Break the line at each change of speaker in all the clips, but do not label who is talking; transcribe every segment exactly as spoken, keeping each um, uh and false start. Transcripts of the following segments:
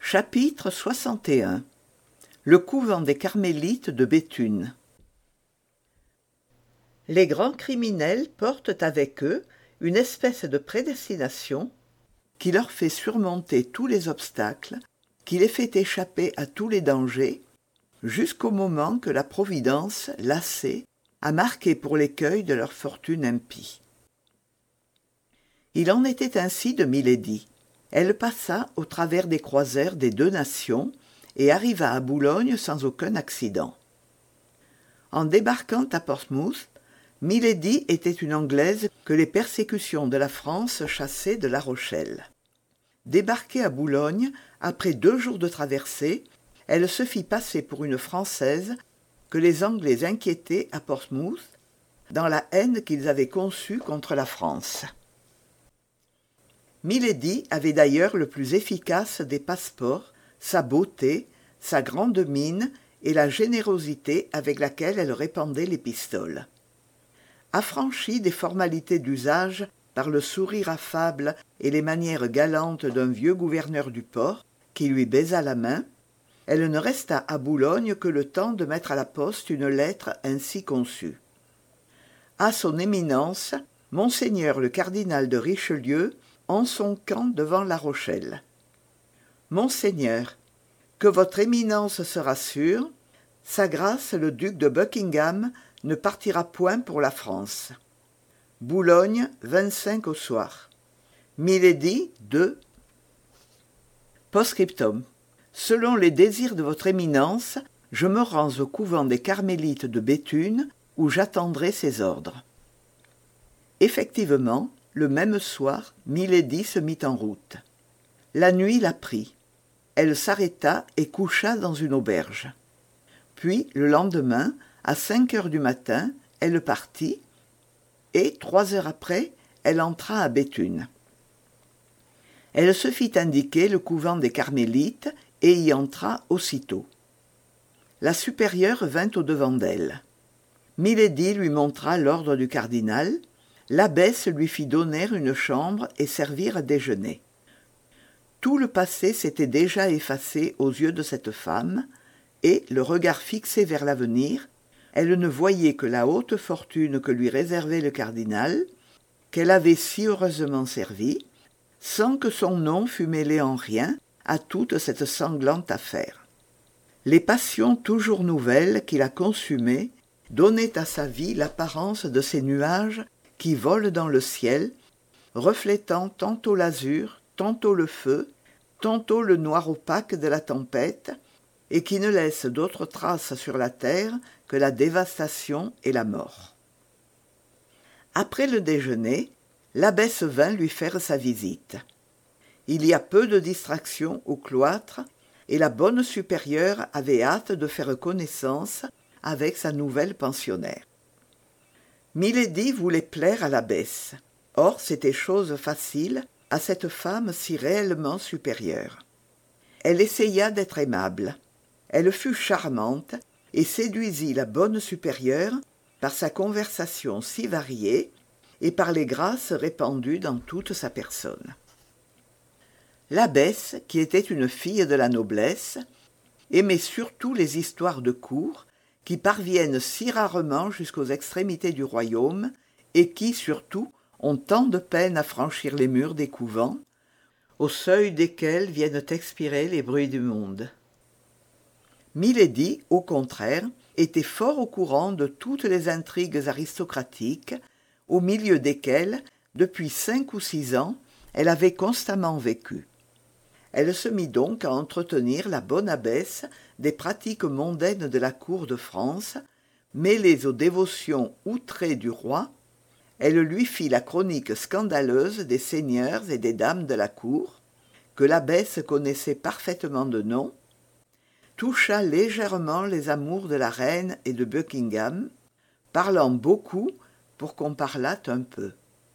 Chapitre soixante et un. Le couvent des Carmélites de Béthune. Les grands criminels portent avec eux une espèce de prédestination qui leur fait surmonter tous les obstacles, qui les fait échapper à tous les dangers, jusqu'au moment que la Providence, lassée, a marqué pour l'écueil de leur fortune impie. Il en était ainsi de Milady. Elle passa au travers des croiseurs des deux nations et arriva à Boulogne sans aucun accident. En débarquant à Portsmouth, Milady était une Anglaise que les persécutions de la France chassaient de La Rochelle. Débarquée à Boulogne, après deux jours de traversée, elle se fit passer pour une Française que les Anglais inquiétaient à Portsmouth dans la haine qu'ils avaient conçue contre la France. Milady avait d'ailleurs le plus efficace des passeports, sa beauté, sa grande mine et la générosité avec laquelle elle répandait les pistoles. Affranchie des formalités d'usage par le sourire affable et les manières galantes d'un vieux gouverneur du port qui lui baisa la main, elle ne resta à Boulogne que le temps de mettre à la poste une lettre ainsi conçue. À son éminence, monseigneur le cardinal de Richelieu, en son camp devant La Rochelle. Monseigneur, que votre éminence se rassure, sa grâce le duc de Buckingham ne partira point pour la France. Boulogne, vingt-cinq au soir. Milady, deux. Post-scriptum. Selon les désirs de votre éminence, je me rends au couvent des Carmélites de Béthune, où j'attendrai ses ordres. Effectivement, le même soir, Milady se mit en route. La nuit la prit. Elle s'arrêta et coucha dans une auberge. Puis, le lendemain, à cinq heures du matin, elle partit, et, trois heures après, elle entra à Béthune. Elle se fit indiquer le couvent des Carmélites et y entra aussitôt. La supérieure vint au-devant d'elle. Milady lui montra l'ordre du cardinal. L'abbesse lui fit donner une chambre et servir à déjeuner. Tout le passé s'était déjà effacé aux yeux de cette femme, et, le regard fixé vers l'avenir, elle ne voyait que la haute fortune que lui réservait le cardinal, qu'elle avait si heureusement servi, sans que son nom fût mêlé en rien à toute cette sanglante affaire. Les passions toujours nouvelles qui la consumaient donnaient à sa vie l'apparence de ces nuages qui volent dans le ciel, reflétant tantôt l'azur, tantôt le feu, tantôt le noir opaque de la tempête, et qui ne laissent d'autres traces sur la terre que la dévastation et la mort. Après le déjeuner, l'abbesse vint lui faire sa visite. Il y a peu de distraction au cloître, et la bonne supérieure avait hâte de faire connaissance avec sa nouvelle pensionnaire. Milady voulait plaire à l'abbesse. Or, c'était chose facile à cette femme si réellement supérieure. Elle essaya d'être aimable. Elle fut charmante et séduisit la bonne supérieure par sa conversation si variée et par les grâces répandues dans toute sa personne. L'abbesse, qui était une fille de la noblesse, aimait surtout les histoires de cour qui parviennent si rarement jusqu'aux extrémités du royaume et qui, surtout, ont tant de peine à franchir les murs des couvents, au seuil desquels viennent expirer les bruits du monde. Milady, au contraire, était fort au courant de toutes les intrigues aristocratiques, au milieu desquelles, depuis cinq ou six ans, elle avait constamment vécu. Elle se mit donc à entretenir la bonne abbesse des pratiques mondaines de la cour de France, mêlées aux dévotions outrées du roi. Elle lui fit la chronique scandaleuse des seigneurs et des dames de la cour, que l'abbesse connaissait parfaitement de nom, toucha légèrement les amours de la reine et de Buckingham, parlant beaucoup pour qu'on parlât un peu.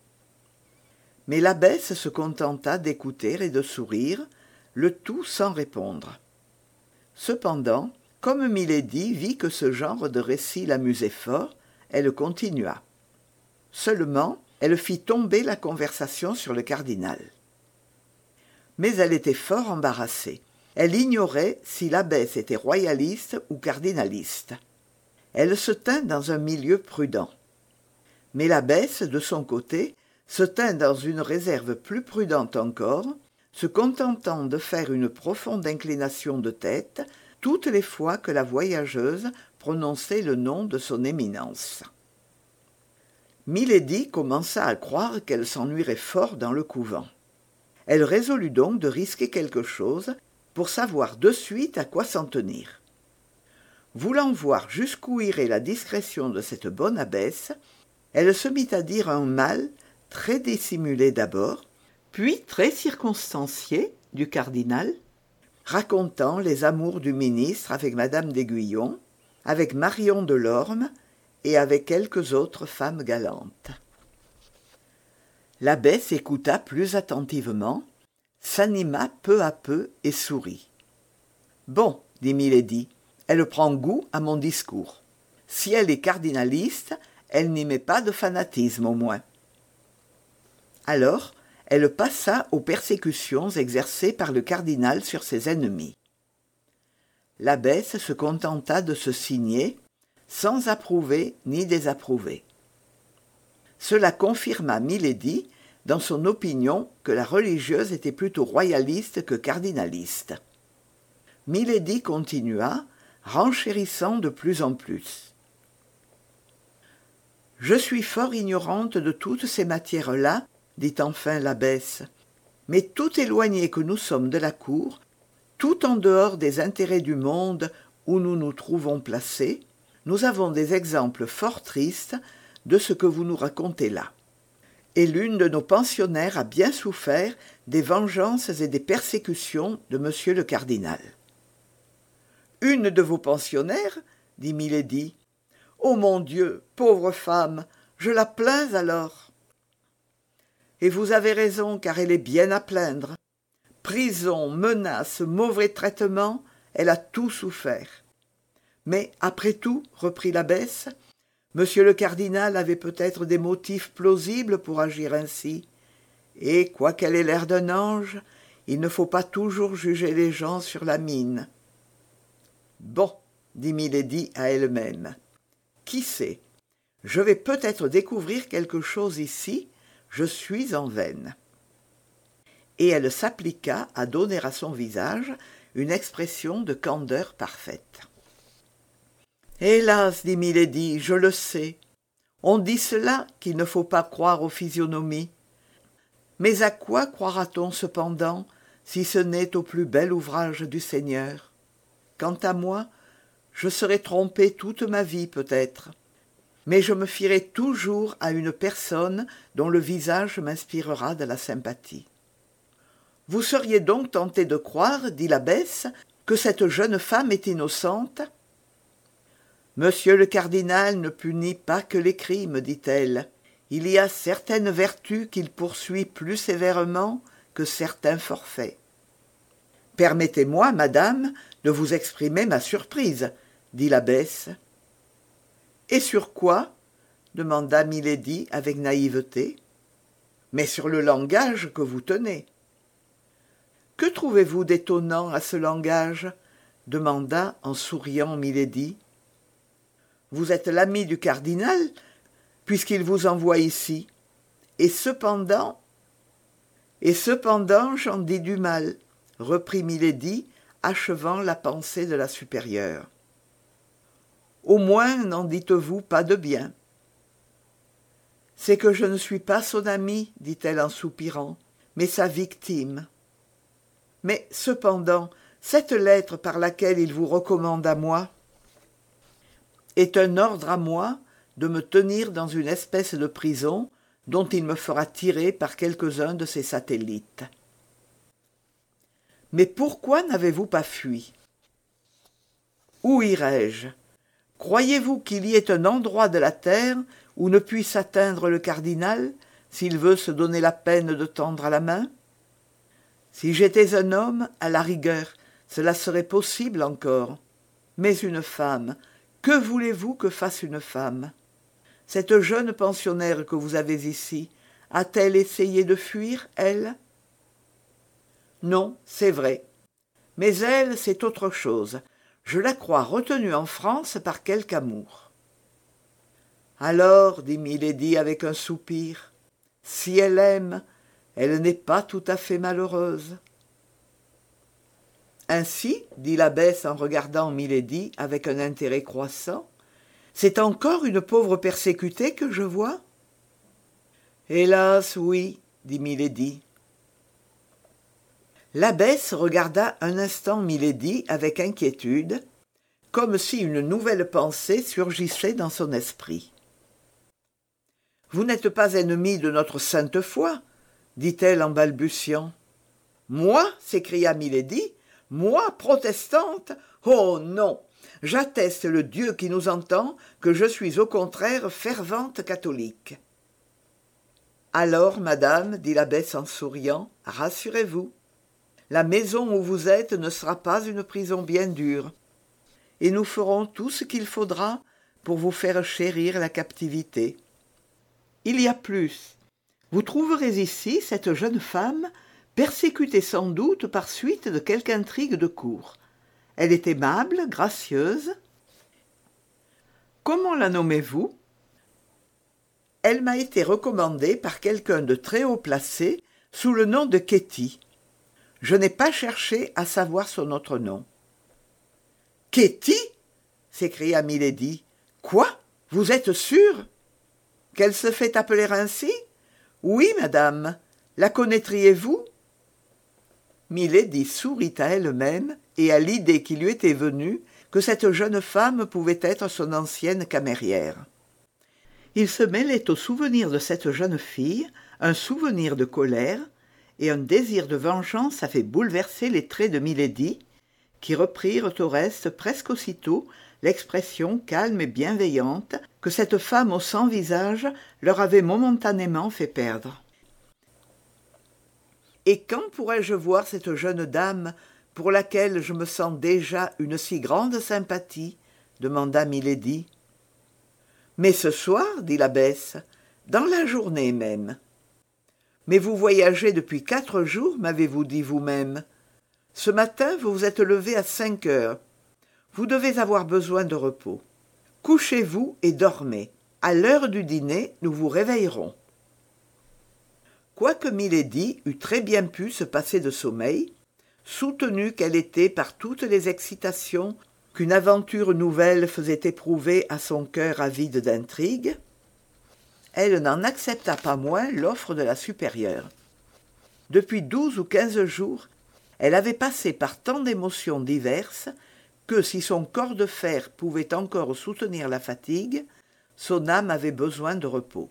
Mais l'abbesse se contenta d'écouter et de sourire, le tout sans répondre. Cependant, comme Milady vit que ce genre de récit l'amusait fort, elle continua. Seulement, elle fit tomber la conversation sur le cardinal. Mais elle était fort embarrassée. Elle ignorait si l'abbesse était royaliste ou cardinaliste. Elle se tint dans un milieu prudent. Mais l'abbesse, de son côté, se tint dans une réserve plus prudente encore, se contentant de faire une profonde inclination de tête toutes les fois que la voyageuse prononçait le nom de son éminence. Milady commença à croire qu'elle s'ennuierait fort dans le couvent. Elle résolut donc de risquer quelque chose pour savoir de suite à quoi s'en tenir. Voulant voir jusqu'où irait la discrétion de cette bonne abbesse, elle se mit à dire un mal très dissimulé d'abord, puis très circonstancié du cardinal, racontant les amours du ministre avec madame d'Aiguillon, avec Marion de Lorme et avec quelques autres femmes galantes. L'abbesse écouta plus attentivement, s'anima peu à peu et sourit. « Bon, dit Milady, elle prend goût à mon discours. Si elle est cardinaliste, elle n'y met pas de fanatisme au moins. » Alors, elle passa aux persécutions exercées par le cardinal sur ses ennemis. L'abbesse se contenta de se signer, sans approuver ni désapprouver. Cela confirma Milady dans son opinion que la religieuse était plutôt royaliste que cardinaliste. Milady continua, renchérissant de plus en plus. « Je suis fort ignorante de toutes ces matières-là, dit enfin l'abbesse, mais tout éloignés que nous sommes de la cour, tout en dehors des intérêts du monde où nous nous trouvons placés, nous avons des exemples fort tristes de ce que vous nous racontez là. Et l'une de nos pensionnaires a bien souffert des vengeances et des persécutions de monsieur le cardinal. »« Une de vos pensionnaires » dit Milady. « Oh mon Dieu, pauvre femme, je la plains alors. » « Et vous avez raison, car elle est bien à plaindre. Prison, menaces, mauvais traitements, elle a tout souffert. Mais après tout, reprit l'abbesse, monsieur le cardinal avait peut-être des motifs plausibles pour agir ainsi. Et, quoiqu'elle ait l'air d'un ange, il ne faut pas toujours juger les gens sur la mine. »« Bon, dit Milady à elle-même, qui sait, je vais peut-être découvrir quelque chose ici, je suis en veine. » Et elle s'appliqua à donner à son visage une expression de candeur parfaite. « Hélas, dit Milady, je le sais. On dit cela qu'il ne faut pas croire aux physionomies. Mais à quoi croira-t-on cependant, si ce n'est au plus bel ouvrage du Seigneur? Quant à moi, je serai trompée toute ma vie peut-être. Mais je me fierai toujours à une personne dont le visage m'inspirera de la sympathie. » « Vous seriez donc tenté de croire, dit l'abbesse, que cette jeune femme est innocente ? » ?»« Monsieur le cardinal ne punit pas que les crimes, dit-elle. Il y a certaines vertus qu'il poursuit plus sévèrement que certains forfaits. »« Permettez-moi, madame, de vous exprimer ma surprise, dit l'abbesse. »« Et sur quoi ? demanda Milady avec naïveté. »« Mais sur le langage que vous tenez. »« Que trouvez-vous d'étonnant à ce langage ? demanda en souriant Milady. »« Vous êtes l'ami du cardinal, puisqu'il vous envoie ici. Et cependant... »« Et cependant, j'en dis du mal, reprit Milady, achevant la pensée de la supérieure. Au moins n'en dites-vous pas de bien. »« C'est que je ne suis pas son amie, dit-elle en soupirant, mais sa victime. Mais cependant, cette lettre par laquelle il vous recommande à moi est un ordre à moi de me tenir dans une espèce de prison dont il me fera tirer par quelques-uns de ses satellites. Mais pourquoi n'avez-vous pas fui? Où irais-je? Croyez-vous qu'il y ait un endroit de la terre où ne puisse atteindre le cardinal, s'il veut se donner la peine de tendre la main? Si j'étais un homme, à la rigueur, cela serait possible encore. Mais une femme, que voulez-vous que fasse une femme? Cette jeune pensionnaire que vous avez ici, a-t-elle essayé de fuir, elle? Non, c'est vrai. Mais elle, c'est autre chose. Je la crois retenue en France par quelque amour. » Alors, dit milady avec un soupir, si elle aime, elle n'est pas tout à fait malheureuse. Ainsi, dit l'abbesse en regardant milady avec un intérêt croissant, c'est encore une pauvre persécutée que je vois ? Hélas, oui, dit milady. L'abbesse regarda un instant milady avec inquiétude, comme si une nouvelle pensée surgissait dans son esprit. « Vous n'êtes pas ennemi de notre sainte foi ?» dit-elle en balbutiant. « Moi » s'écria milady, « moi, protestante ? Oh non ! J'atteste le Dieu qui nous entend que je suis au contraire fervente catholique. » « Alors, madame, dit l'abbesse en souriant, rassurez-vous. La maison où vous êtes ne sera pas une prison bien dure, et nous ferons tout ce qu'il faudra pour vous faire chérir la captivité. Il y a plus. Vous trouverez ici cette jeune femme, persécutée sans doute par suite de quelque intrigue de cour. Elle est aimable, gracieuse. Comment la nommez-vous ? Elle m'a été recommandée par quelqu'un de très haut placé sous le nom de Ketty. Je n'ai pas cherché à savoir son autre nom. « Ketty » s'écria milady. « Quoi ? Vous êtes sûre ? Qu'elle se fait appeler ainsi ? Oui, madame. La connaîtriez-vous ? » Milady sourit à elle-même et à l'idée qui lui était venue que cette jeune femme pouvait être son ancienne camérière. Il se mêlait au souvenir de cette jeune fille un souvenir de colère, et un désir de vengeance avait bouleversé les traits de milady, qui reprirent au reste presque aussitôt l'expression calme et bienveillante que cette femme au sans visage leur avait momentanément fait perdre. « Et quand pourrais-je voir cette jeune dame pour laquelle je me sens déjà une si grande sympathie ?» demanda milady. « Mais ce soir, dit l'abbesse, dans la journée même. »« Mais vous voyagez depuis quatre jours, m'avez-vous dit vous-même. Ce matin, vous vous êtes levé à cinq heures. Vous devez avoir besoin de repos. Couchez-vous et dormez. À l'heure du dîner, nous vous réveillerons. » Quoique milady eût très bien pu se passer de sommeil, soutenue qu'elle était par toutes les excitations qu'une aventure nouvelle faisait éprouver à son cœur avide d'intrigue, elle n'en accepta pas moins l'offre de la supérieure. Depuis douze ou quinze jours, elle avait passé par tant d'émotions diverses que, si son corps de fer pouvait encore soutenir la fatigue, son âme avait besoin de repos.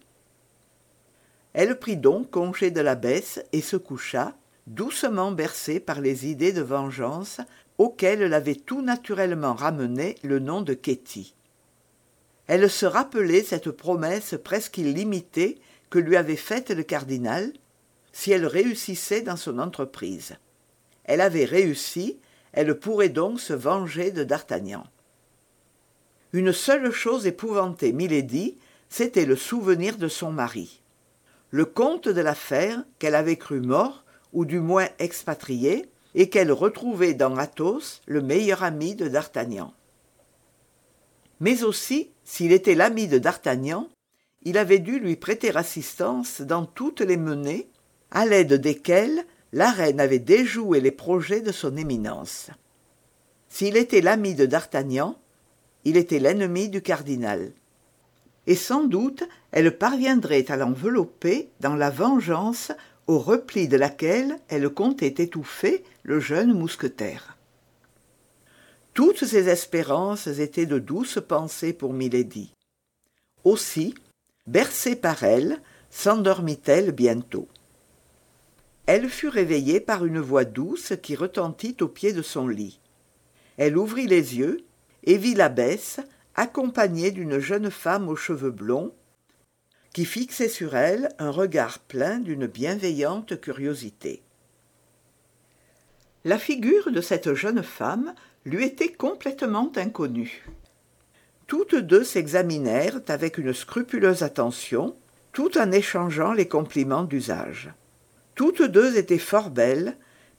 Elle prit donc congé de l'abbesse et se coucha, doucement bercée par les idées de vengeance auxquelles l'avait tout naturellement ramenée le nom de Ketty. Elle se rappelait cette promesse presque illimitée que lui avait faite le cardinal, si elle réussissait dans son entreprise. Elle avait réussi, elle pourrait donc se venger de d'Artagnan. Une seule chose épouvantait milady, c'était le souvenir de son mari. Le comte de la Fère, qu'elle avait cru mort, ou du moins expatrié, et qu'elle retrouvait dans Athos, le meilleur ami de d'Artagnan. Mais aussi, s'il était l'ami de d'Artagnan, il avait dû lui prêter assistance dans toutes les menées, à l'aide desquelles la reine avait déjoué les projets de son éminence. S'il était l'ami de d'Artagnan, il était l'ennemi du cardinal. Et sans doute, elle parviendrait à l'envelopper dans la vengeance au repli de laquelle elle comptait étouffer le jeune mousquetaire. Toutes ces espérances étaient de douces pensées pour milady. Aussi, bercée par elles, s'endormit-elle bientôt. Elle fut réveillée par une voix douce qui retentit au pied de son lit. Elle ouvrit les yeux et vit l'abbesse, accompagnée d'une jeune femme aux cheveux blonds, qui fixait sur elle un regard plein d'une bienveillante curiosité. La figure de cette jeune femme lui était complètement inconnue. Toutes deux s'examinèrent avec une scrupuleuse attention, tout en échangeant les compliments d'usage. Toutes deux étaient fort belles,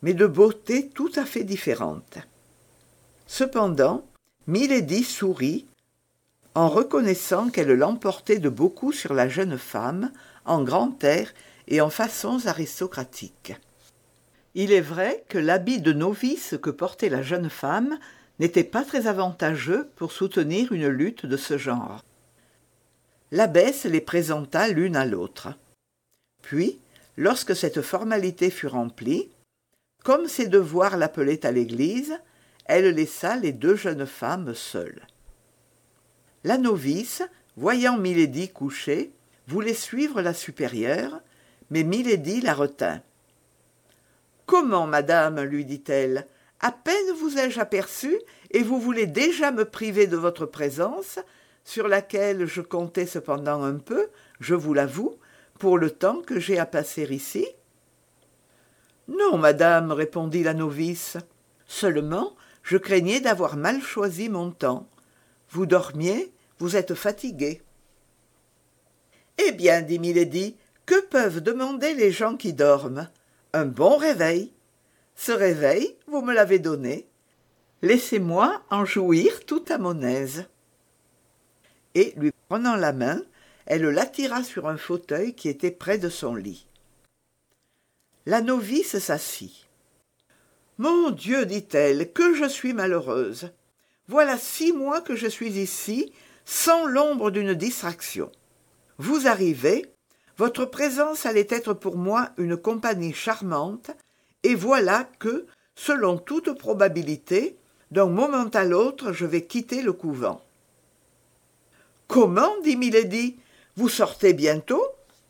mais de beauté tout à fait différente. Cependant, Milady sourit en reconnaissant qu'elle l'emportait de beaucoup sur la jeune femme, en grand air et en façons aristocratiques. Il est vrai que l'habit de novice que portait la jeune femme n'était pas très avantageux pour soutenir une lutte de ce genre. L'abbesse les présenta l'une à l'autre. Puis, lorsque cette formalité fut remplie, comme ses devoirs l'appelaient à l'église, elle laissa les deux jeunes femmes seules. La novice, voyant Milady couchée, voulait suivre la supérieure, mais Milady la retint. « Comment, madame, lui dit-elle, à peine vous ai-je aperçue, et vous voulez déjà me priver de votre présence, sur laquelle je comptais cependant un peu, je vous l'avoue, pour le temps que j'ai à passer ici ?»« Non, madame, répondit la novice, seulement je craignais d'avoir mal choisi mon temps. Vous dormiez, vous êtes fatiguée. »« Eh bien, dit Milady, que peuvent demander les gens qui dorment ? Un bon réveil. Ce réveil, vous me l'avez donné. Laissez-moi en jouir tout à mon aise. » Et, lui prenant la main, elle l'attira sur un fauteuil qui était près de son lit. La novice s'assit. « Mon Dieu, dit-elle, que je suis malheureuse. Voilà six mois que je suis ici, sans l'ombre d'une distraction. Vous arrivez, votre présence allait être pour moi une compagnie charmante, et voilà que, selon toute probabilité, d'un moment à l'autre, je vais quitter le couvent. »« Comment, dit Milady, vous sortez bientôt ?»«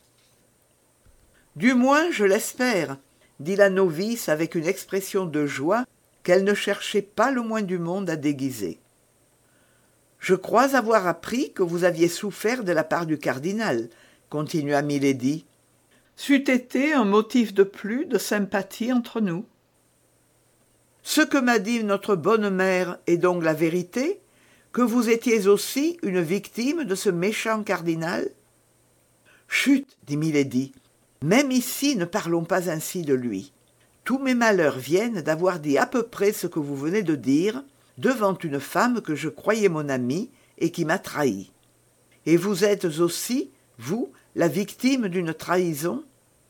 Du moins, je l'espère, » dit la novice avec une expression de joie qu'elle ne cherchait pas le moins du monde à déguiser. « Je crois avoir appris que vous aviez souffert de la part du cardinal, » continua Milady. « C'eût été un motif de plus de sympathie entre nous. »« Ce que m'a dit notre bonne mère est donc la vérité, que vous étiez aussi une victime de ce méchant cardinal ?»« Chut, dit Milady, même ici ne parlons pas ainsi de lui. Tous mes malheurs viennent d'avoir dit à peu près ce que vous venez de dire, devant une femme que je croyais mon amie et qui m'a trahi. Et vous êtes aussi, vous, la victime d'une trahison ? » ?»«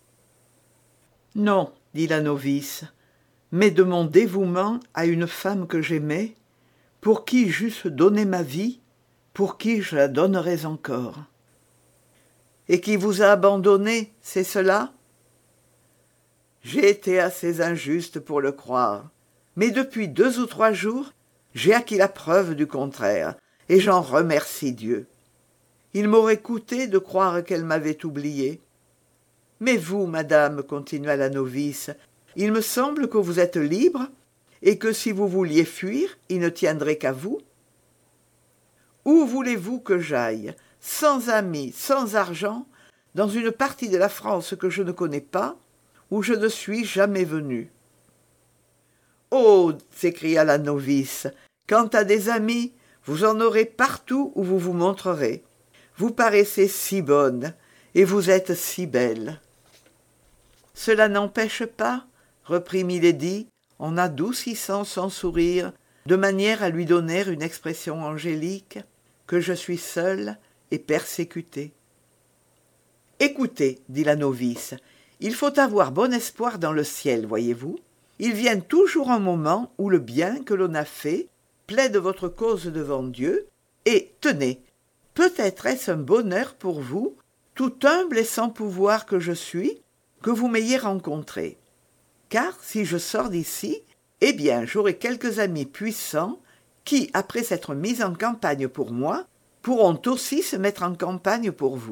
Non, dit la novice, mais de mon dévouement à une femme que j'aimais, pour qui j'eusse donné ma vie, pour qui je la donnerais encore. »« Et qui vous a abandonné, c'est cela ? » ?»« J'ai été assez injuste pour le croire, mais depuis deux ou trois jours, j'ai acquis la preuve du contraire, et j'en remercie Dieu. Il m'aurait coûté de croire qu'elle m'avait oublié. Mais vous, madame, continua la novice, il me semble que vous êtes libre, et que si vous vouliez fuir, il ne tiendrait qu'à vous. Où voulez-vous que j'aille, sans amis, sans argent, dans une partie de la France que je ne connais pas, où je ne suis jamais venue ? Oh, s'écria la novice, quant à des amis, vous en aurez partout où vous vous montrerez. Vous paraissez si bonne, et vous êtes si belle. Cela n'empêche pas, reprit Milady, en adoucissant son sourire, de manière à lui donner une expression angélique, que je suis seule et persécutée. Écoutez, dit la novice, il faut avoir bon espoir dans le ciel, voyez-vous. Il vient toujours un moment où le bien que l'on a fait plaide votre cause devant Dieu, et, tenez, peut-être est-ce un bonheur pour vous, tout humble et sans pouvoir que je suis, que vous m'ayez rencontré. Car si je sors d'ici, eh bien j'aurai quelques amis puissants qui, après s'être mis en campagne pour moi, pourront aussi se mettre en campagne pour vous. »«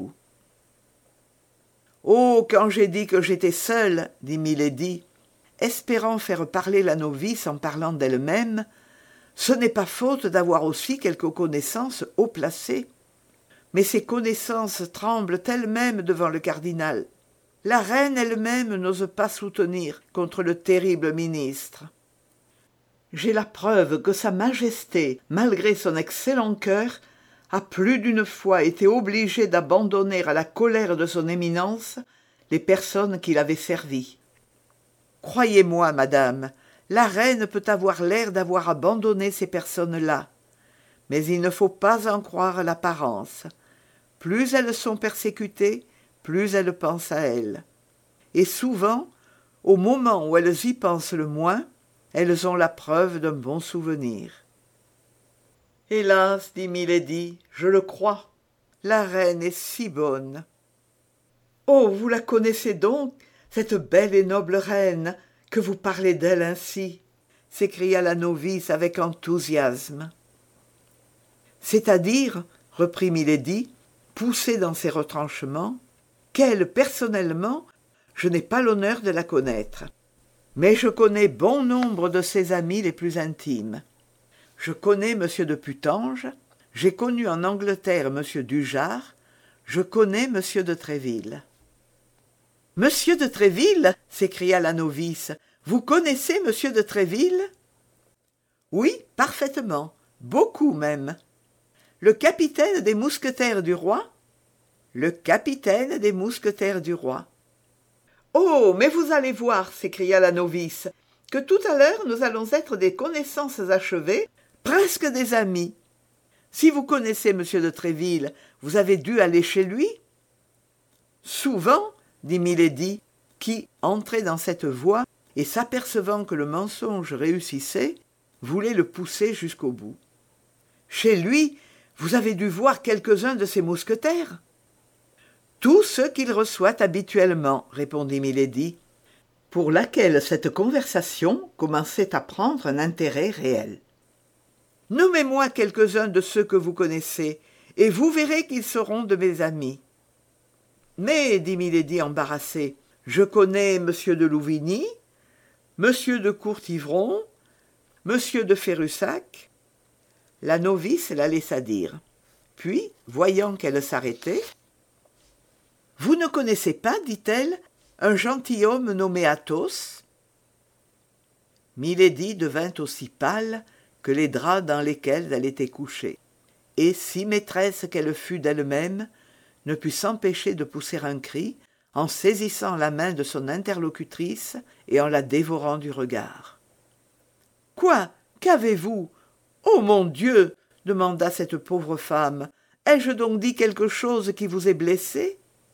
Oh, quand j'ai dit que j'étais seule, dit Milady, espérant faire parler la novice en parlant d'elle-même, ce n'est pas faute d'avoir aussi quelques connaissances haut placées. Mais ces connaissances tremblent elles-mêmes devant le cardinal. La reine elle-même n'ose pas soutenir contre le terrible ministre. J'ai la preuve que sa majesté, malgré son excellent cœur, a plus d'une fois été obligée d'abandonner à la colère de son éminence les personnes qui l'avaient servi. Croyez-moi, madame, la reine peut avoir l'air d'avoir abandonné ces personnes-là. Mais il ne faut pas en croire l'apparence. Plus elles sont persécutées, plus elles pensent à elles. Et souvent, au moment où elles y pensent le moins, elles ont la preuve d'un bon souvenir. Hélas, dit milady, je le crois. La reine est si bonne. Oh, vous la connaissez donc, cette belle et noble reine, que vous parlez d'elle ainsi, s'écria la novice avec enthousiasme. C'est-à-dire, reprit milady, poussée dans ses retranchements, qu'elle, personnellement, je n'ai pas l'honneur de la connaître. Mais je connais bon nombre de ses amis les plus intimes. Je connais M. de Putange, j'ai connu en Angleterre M. Dujart, je connais M. de Tréville. « Monsieur de Tréville » s'écria la novice. « Vous connaissez M. de Tréville ?»« Oui, parfaitement, beaucoup même. »« Le capitaine des mousquetaires du roi ?»« Le capitaine des mousquetaires du roi. »« Oh, mais vous allez voir, s'écria la novice, que tout à l'heure nous allons être des connaissances achevées, presque des amis. Si vous connaissez M. de Tréville, vous avez dû aller chez lui ?»« Souvent, dit milady, qui, entrée dans cette voie, et s'apercevant que le mensonge réussissait, voulait le pousser jusqu'au bout. « Chez lui, vous avez dû voir quelques-uns de ses mousquetaires ?»« Tous ceux qu'il reçoit habituellement, » répondit milady, pour laquelle cette conversation commençait à prendre un intérêt réel. « Nommez-moi quelques-uns de ceux que vous connaissez, et vous verrez qu'ils seront de mes amis. » « Mais, dit milady embarrassée, je connais M. de Louvigny, M. de Courtivron, M. de Ferussac. » La novice la laissa dire. Puis, voyant qu'elle s'arrêtait, « Vous ne connaissez pas, dit-elle, un gentilhomme nommé Athos ?» Milady devint aussi pâle que les draps dans lesquels elle était couchée, et si maîtresse qu'elle fût d'elle-même, ne put s'empêcher de pousser un cri en saisissant la main de son interlocutrice et en la dévorant du regard. « Quoi? Qu'avez-vous? Oh mon Dieu !» demanda cette pauvre femme. « Ai-je donc dit quelque chose qui vous ait blessé ?»«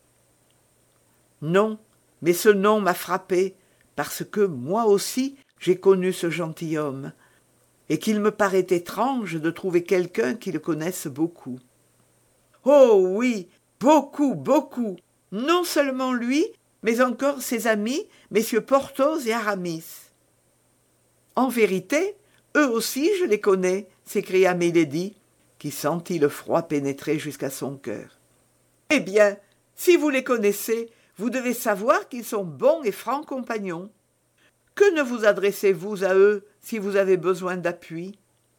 Non, mais ce nom m'a frappé, parce que moi aussi j'ai connu ce gentilhomme, et qu'il me paraît étrange de trouver quelqu'un qui le connaisse beaucoup. »« Oh oui, beaucoup, beaucoup, non seulement lui, mais encore ses amis, messieurs Porthos et Aramis. »« En vérité, eux aussi je les connais, » s'écria milady, qui sentit le froid pénétrer jusqu'à son cœur. « Eh bien, si vous les connaissez, vous devez savoir qu'ils sont bons et francs compagnons. Que ne vous adressez-vous à eux si vous avez besoin d'appui ?»«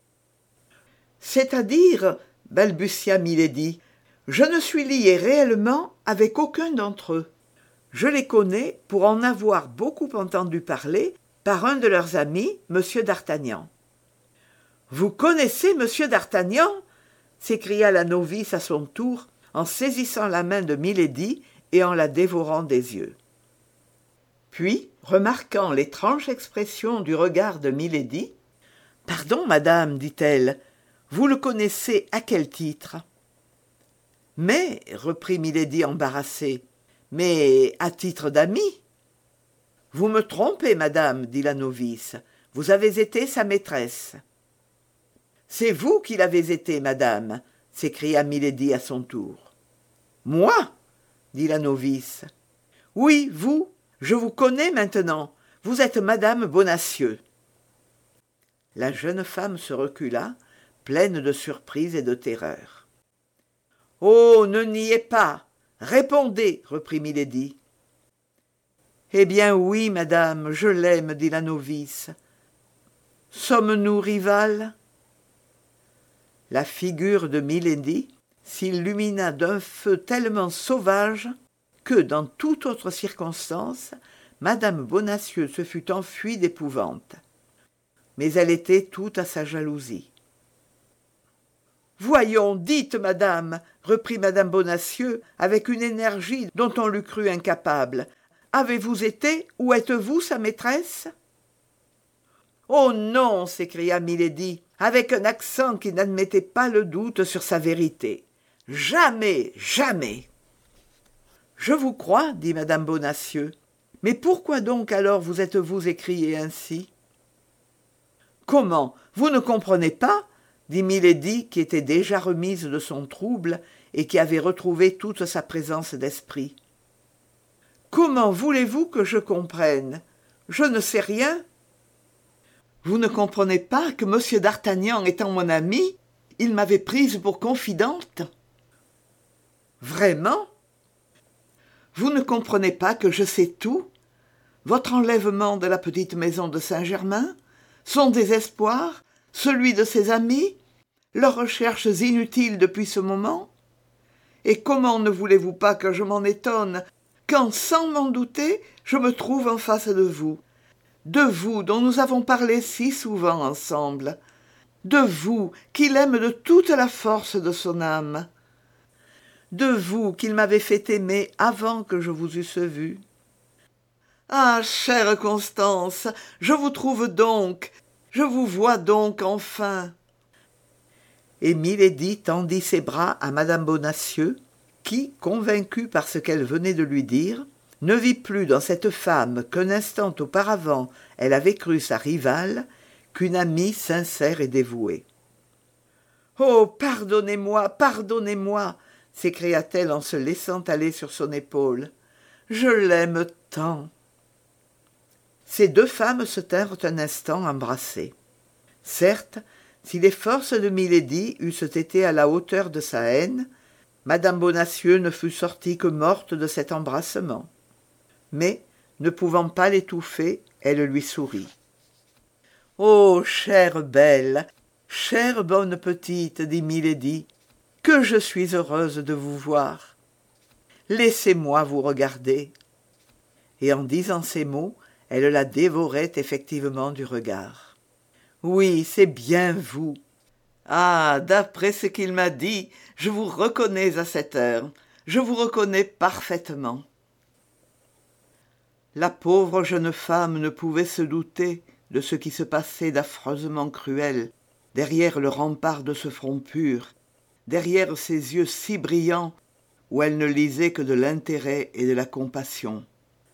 C'est-à-dire, balbutia milady, je ne suis liée réellement avec aucun d'entre eux. Je les connais pour en avoir beaucoup entendu parler par un de leurs amis, M. d'Artagnan. »« Vous connaissez M. d'Artagnan » s'écria la novice à son tour, en saisissant la main de milady et en la dévorant des yeux. Puis, remarquant l'étrange expression du regard de milady, « Pardon, madame, dit-elle, vous le connaissez à quel titre ?»« Mais, reprit milady embarrassée, mais à titre d'ami. »« Vous me trompez, madame, dit la novice, vous avez été sa maîtresse. »« C'est vous qui l'avez été, madame, s'écria milady à son tour. »« Moi ?» dit la novice. « Oui, vous, je vous connais maintenant, vous êtes madame Bonacieux. » La jeune femme se recula, pleine de surprise et de terreur. « Oh, ne niez pas, répondez, reprit milady. « Eh bien oui, madame, je l'aime, dit la novice. Sommes-nous rivales ?» La figure de milady s'illumina d'un feu tellement sauvage que, dans toute autre circonstance, madame Bonacieux se fût enfuie d'épouvante. Mais elle était toute à sa jalousie. « Voyons, dites, madame, reprit madame Bonacieux avec une énergie dont on l'eût cru incapable, Avez-vous été ou êtes-vous sa maîtresse ?»« Oh non !» s'écria Milady, avec un accent qui n'admettait pas le doute sur sa vérité. « Jamais, jamais !»« Je vous crois, dit madame Bonacieux. Mais pourquoi donc alors vous êtes-vous écrié ainsi ?»« Comment, vous ne comprenez pas ?» dit Milady, qui était déjà remise de son trouble et qui avait retrouvé toute sa présence d'esprit. « Comment voulez-vous que je comprenne ? Je ne sais rien. » « Vous ne comprenez pas que M. d'Artagnan étant mon ami, il m'avait prise pour confidente ? » « Vraiment ? Vous ne comprenez pas que je sais tout ? Votre enlèvement de la petite maison de Saint-Germain, son désespoir, celui de ses amis, leurs recherches inutiles depuis ce moment ? Et comment ne voulez-vous pas que je m'en étonne quand, sans m'en douter, je me trouve en face de vous, de vous dont nous avons parlé si souvent ensemble, de vous qu'il aime de toute la force de son âme, de vous qu'il m'avait fait aimer avant que je vous eusse vue. Ah, chère Constance, je vous trouve donc, je vous vois donc enfin. » Et Milady tendit ses bras à madame Bonacieux, qui, convaincue par ce qu'elle venait de lui dire, ne vit plus dans cette femme qu'un instant auparavant elle avait cru sa rivale, qu'une amie sincère et dévouée. « Oh, pardonnez-moi, pardonnez-moi !» s'écria-t-elle en se laissant aller sur son épaule. « Je l'aime tant !» Ces deux femmes se tinrent un instant embrassées. Certes, si les forces de Milady eussent été à la hauteur de sa haine, madame Bonacieux ne fût sortie que morte de cet embrassement. Mais, ne pouvant pas l'étouffer, elle lui sourit. « Oh, chère belle, chère bonne petite, dit Milady, que je suis heureuse de vous voir. Laissez-moi vous regarder. » Et en disant ces mots, elle la dévorait effectivement du regard. « Oui, c'est bien vous. Ah, d'après ce qu'il m'a dit, je vous reconnais à cette heure, je vous reconnais parfaitement. » La pauvre jeune femme ne pouvait se douter de ce qui se passait d'affreusement cruel derrière le rempart de ce front pur, derrière ces yeux si brillants où elle ne lisait que de l'intérêt et de la compassion.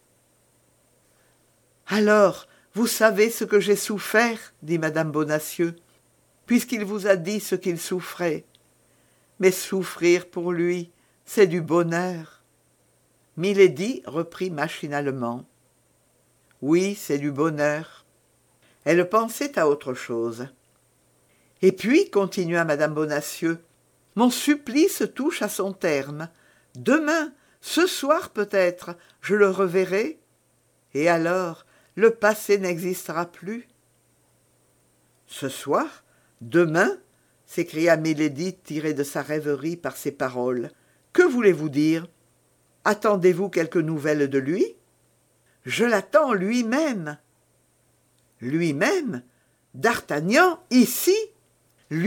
« Alors, vous savez ce que j'ai souffert, dit madame Bonacieux, puisqu'il vous a dit ce qu'il souffrait. Mais souffrir pour lui, c'est du bonheur. » Milady reprit machinalement. « Oui, c'est du bonheur. » Elle pensait à autre chose. « Et puis, continua madame Bonacieux, mon supplice touche à son terme. Demain, ce soir peut-être, je le reverrai. Et alors, le passé n'existera plus. »« Ce soir ? Demain ?» s'écria Milady, tirée de sa rêverie par ces paroles. « Que voulez-vous dire ? Attendez-vous quelque nouvelle de lui ? Je l'attends lui-même. » « Lui-même ? D'Artagnan, ici ? Lui-même ?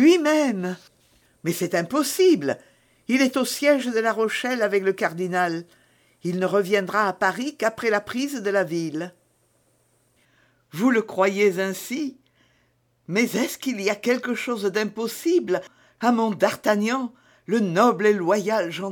Mais c'est impossible. Il est au siège de La Rochelle avec le cardinal. Il ne reviendra à Paris qu'après la prise de la ville. »« Vous le croyez ainsi ? Mais est-ce qu'il y a quelque chose d'impossible à mon D'Artagnan, le noble et loyal gentilhomme ? » ?»«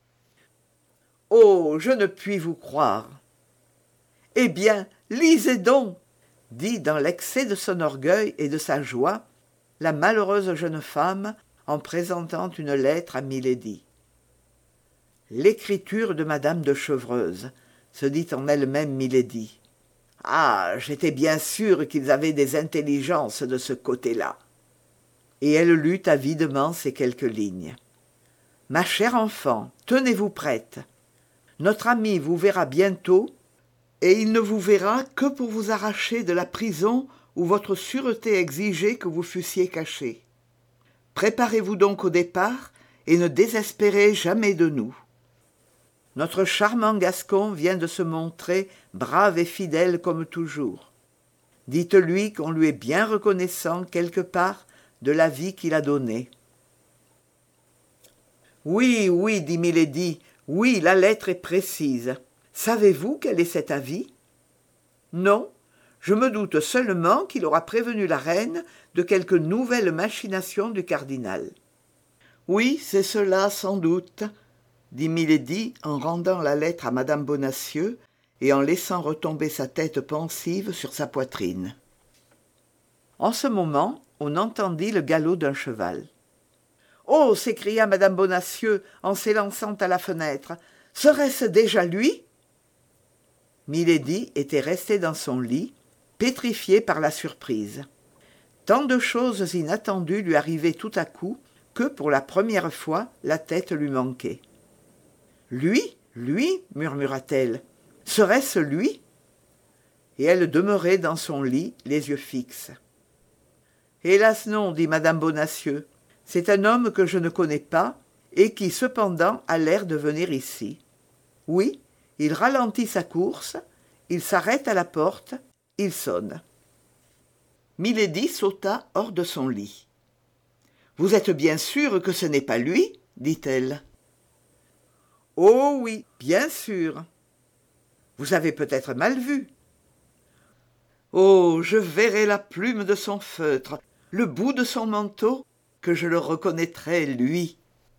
Oh, je ne puis vous croire. »« Eh bien, lisez donc !» dit dans l'excès de son orgueil et de sa joie la malheureuse jeune femme en présentant une lettre à Milady. « L'écriture de madame de Chevreuse, » se dit en elle-même Milady. « Ah, j'étais bien sûre qu'ils avaient des intelligences de ce côté-là. » Et elle lut avidement ces quelques lignes. « Ma chère enfant, tenez-vous prête. Notre ami vous verra bientôt, et il ne vous verra que pour vous arracher de la prison où votre sûreté exigeait que vous fussiez caché. Préparez-vous donc au départ et ne désespérez jamais de nous. Notre charmant Gascon vient de se montrer brave et fidèle comme toujours. Dites-lui qu'on lui est bien reconnaissant quelque part de la vie qu'il a donnée. »« Oui, oui, dit Milady, oui, la lettre est précise. Savez-vous quel est cet avis ? Non, je me doute seulement qu'il aura prévenu la reine de quelque nouvelle machination du cardinal. Oui, c'est cela, sans doute, dit Milady en rendant la lettre à madame Bonacieux et en laissant retomber sa tête pensive sur sa poitrine. En ce moment, on entendit le galop d'un cheval. « Oh !» s'écria madame Bonacieux en s'élançant à la fenêtre. « Serait-ce déjà lui ?» Milady était restée dans son lit, pétrifiée par la surprise. Tant de choses inattendues lui arrivaient tout à coup que, pour la première fois, la tête lui manquait. « Lui, lui » murmura-t-elle. « Serait-ce lui ?» Et elle demeurait dans son lit, les yeux fixes. « Hélas non » dit madame Bonacieux. « C'est un homme que je ne connais pas et qui, cependant, a l'air de venir ici. Oui, il ralentit sa course, il s'arrête à la porte, il sonne. » Milady sauta hors de son lit. « Vous êtes bien sûre que ce n'est pas lui ?» dit-elle. « Oh oui, bien sûr. Vous avez peut-être mal vu. » « Oh, je verrai la plume de son feutre, le bout de son manteau, que je le reconnaîtrai, lui. »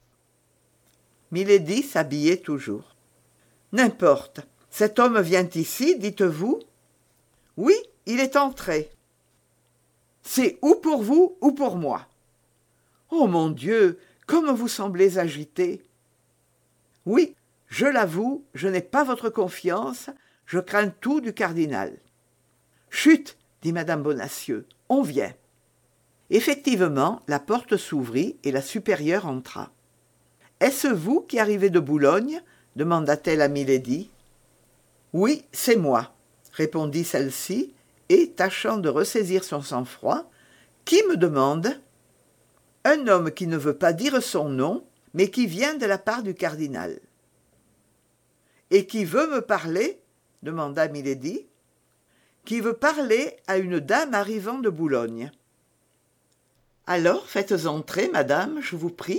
Milady s'habillait toujours. « N'importe, cet homme vient ici, dites-vous ? » ?»« Oui, il est entré. »« C'est ou pour vous ou pour moi. »« Oh mon Dieu, comme vous semblez agité. »« Oui, je l'avoue, je n'ai pas votre confiance, je crains tout du cardinal. » « Chut !» dit madame Bonacieux, « on vient. » Effectivement, la porte s'ouvrit et la supérieure entra. « Est-ce vous qui arrivez de Boulogne ?» demanda-t-elle à Milady. « Oui, c'est moi, » répondit celle-ci, et, tâchant de ressaisir son sang-froid, « Qui me demande ?»« Un homme qui ne veut pas dire son nom, mais qui vient de la part du cardinal. »« Et qui veut me parler ?» demanda Milady. Qui veut parler à une dame arrivant de Boulogne. « Alors faites entrer, madame, je vous prie. »«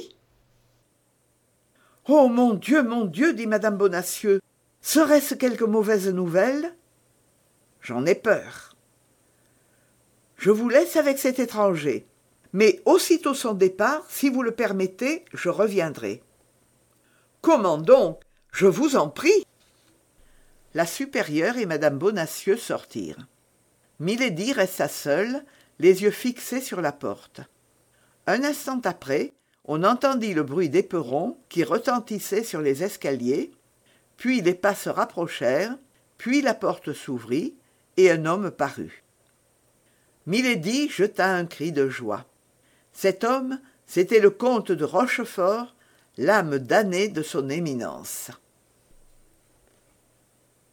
Oh mon Dieu, mon Dieu !» dit madame Bonacieux. « Serait-ce quelque mauvaise nouvelle ?»« J'en ai peur. »« Je vous laisse avec cet étranger, mais aussitôt son départ, si vous le permettez, je reviendrai. »« Comment donc ? Je vous en prie !» La supérieure et madame Bonacieux sortirent. Milady resta seule, les yeux fixés sur la porte. Un instant après, on entendit le bruit d'éperons qui retentissaient sur les escaliers, puis les pas se rapprochèrent, puis la porte s'ouvrit, et un homme parut. Milady jeta un cri de joie. Cet homme, c'était le comte de Rochefort, l'âme damnée de son éminence.